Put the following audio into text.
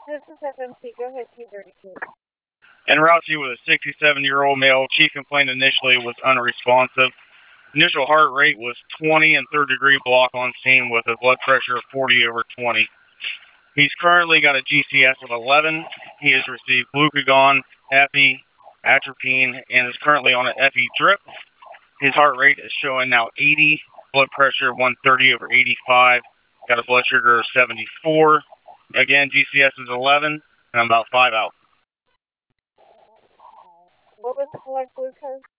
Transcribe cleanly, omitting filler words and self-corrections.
This is FMC. Go ahead, 232. En route to you with a 67-year-old male. Chief complained initially was unresponsive. Initial heart rate was 20 and third-degree block on scene with a blood pressure of 40/20. He's currently got a GCS of 11. He has received glucagon, epi, atropine, and is currently on an epi drip. His heart rate is showing now 80, blood pressure 130/85, got a blood sugar of 74. Again, GCS is 11, and I'm about 5 out. What was the blood glucose?